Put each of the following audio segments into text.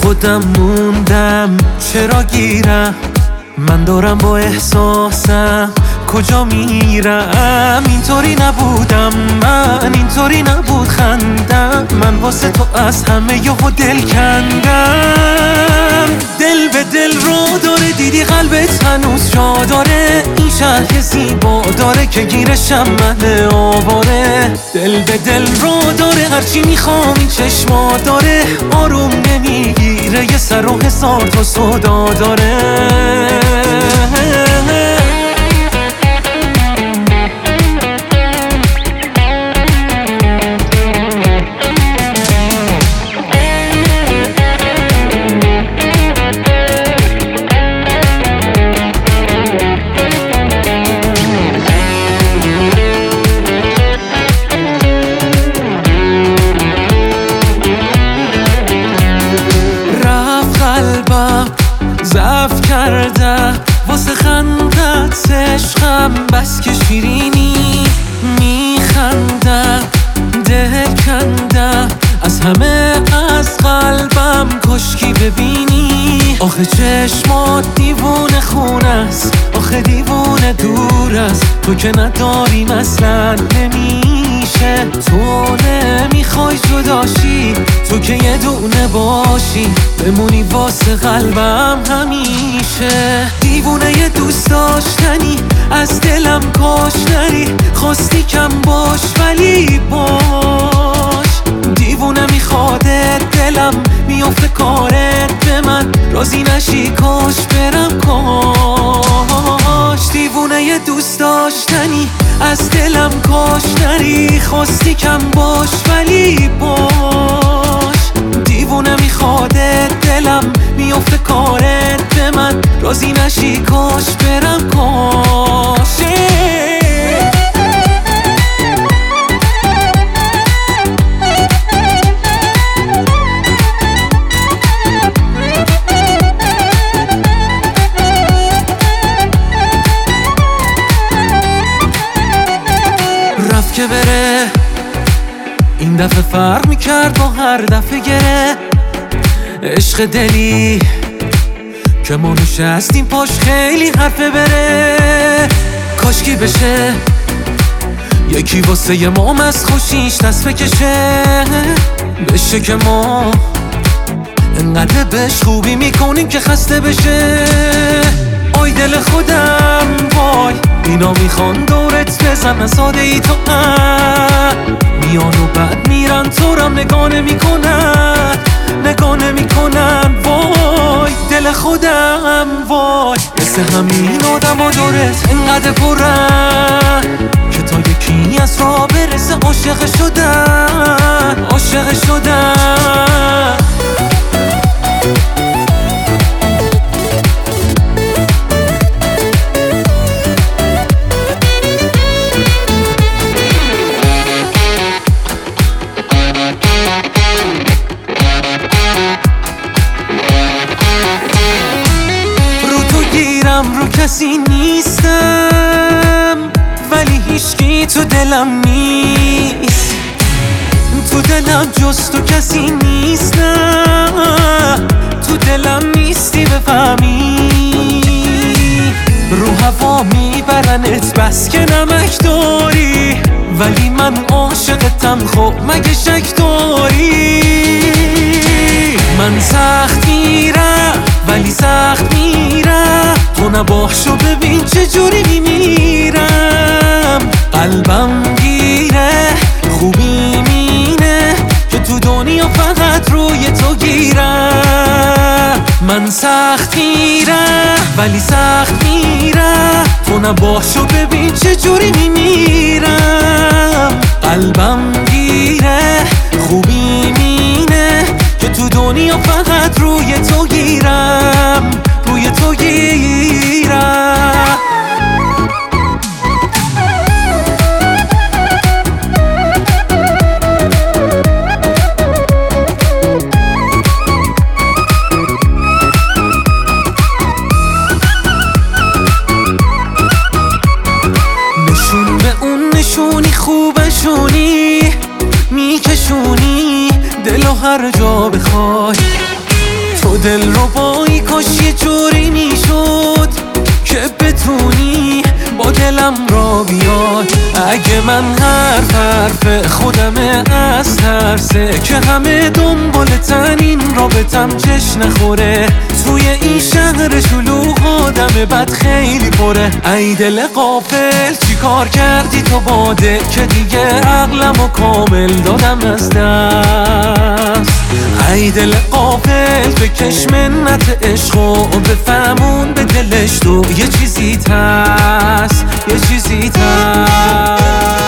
خودم موندم چرا گیرم، من دارم با احساسم کجا میرم. اینطوری نبودم من، اینطوری نبود خندم، من واسه تو از همه یهو دل کندم. دل به دل رو داره، دیدی قلبت هنوز جا داره، این شهر زیبا داره که گیرشم من آواره. دل به دل رو داره، هرچی میخوام این چشما داره، آروم نمیگیره یه سر و هزار تا صدا داره. ضعف کردم واسه خندت عشقم، بس که شیرینی میخندم، دل کندم از همه از قلبم، کاشکی ببینی. آخه چشمات دیوونه خونه است، آخه دیوونه دور است، تو که نداریم اصلا نمیشه. تو نمیخوای جداشی، تو که یه دونه باشی، بمونی واسه قلبم همیشه. دیوونه یه دوست داشتنی، از دلم کاش نری، خواستی کم باش ولی باش. دیوونه میخوادت دلم، میافته کارت به من، راضی نشی کاش برم کاش. دیوونه یه دوست داشتنی، از دلم کاش نری، خواستی کم باش ولی باش. دیوونه میخوادت دلم، میافته کارت به من، راضی نشی کاش برم کاش. رفت که بره، این دفعه فرق میکرد با هر دفعه گره. عشق دلی که ما نشستیم پاش خیلی حرفه بره. کاشکی بشه یکی واسه یه مام از خوشیش دست بکشه، بشه که ما انقدر بهش خوبی میکنیم که خسته بشه. آی دل خودم وای، اینا میخوان دورت بزنن ساده ای تو میان و بعد میرن، تو رم نگاه نمیکنن، نگاه نمیکنن. وای دل خودم وای، مثل همین آدم ها دورت انقدر پرن که تا یکی از راه برسه عاشق شدن، عاشق شدن. رو کسی نیستم ولی هیچکی تو دلم نیست، تو دلم جز تو کسی نیست، نه تو دلم نیستی بفهمی. رو هوا میبرنت بس که نمک داری، ولی من عاشقتم خب مگه شک داری. من سخت میرم ولی سخت میرم، تو نباشو ببین چجوری میمیرم. قلبم گیره خوبی مینه که تو دنیا فقط روی تو گیرم. من سخت میرم ولی سخت میرم، تو نباشو ببین چجوری میمیرم. قلبم گیره خوبی مینه که تو دنیا فقط روی تو گیرم، روی تو گیرم. نشون به اون نشونی خوبشونی، میکشونی دلو هر جا بخوای، با دل رو بایی کاش یه جوری میشد که بتونی با دلم را بیای. اگه من حرف خودمه از ترسه که همه دنبالتن این رابطم چش نخوره. توی این شهر شلوغ آدم بد خیلی پره. ای دل غافل چی کار کردی تو باده که دیگه عقلمو کامل دادم از دست. ای دل غافل بکش منت عشق و بفهمون به دلش تو یه چیزی هست، یه چیزی هست.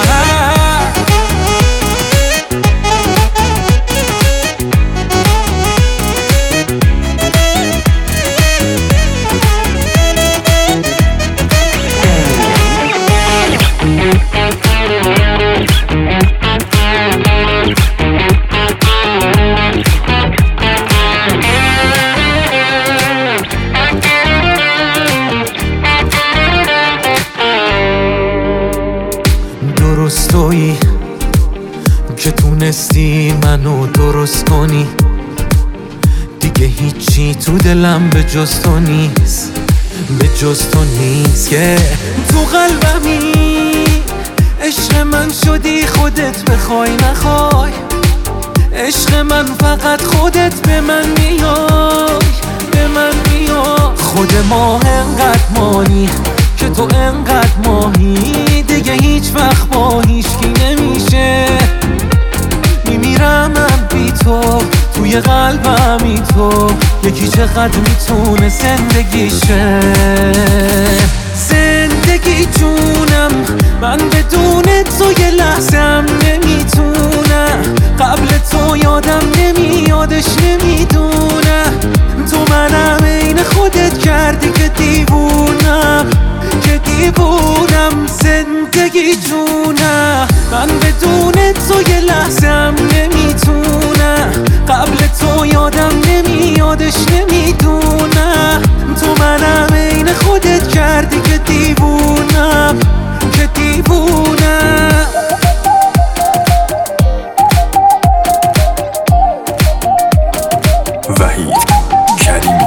درستویی که تونستی منو درست کنی. دیگه هیچی تو دلم به جز تو نیست، به جز تو نیست. که تو قلبمی عشق من شدی خودت بخوای نخوای. عشق من فقط خودت به من میای، به من میای. خود ما انقدر مانی که تو انقدر ماهی. دیگه هیچ وقت با هیچکی نمیشه. میمیرم من بی تو، توی قلبمی تو. یکی چقدر میتونه زندگیشه. زندگی جونم من بدون تو یه لحظم نمیتونم. قبل تو یادم نمیادش نمیدونم. تو منم عین خودت کردی که دیوونم، که دیوونم. زندگی جونم من بدون تو یه لحظم نمیتونم. قبل تو یادم نمیادش نمیدونم. تو منم عین خودت کردی که دیوونم، که دیوونم. وحید کریمی.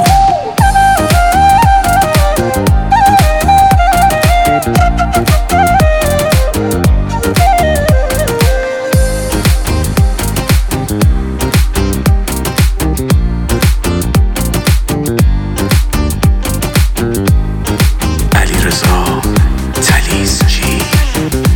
علیرضا تلیسچی.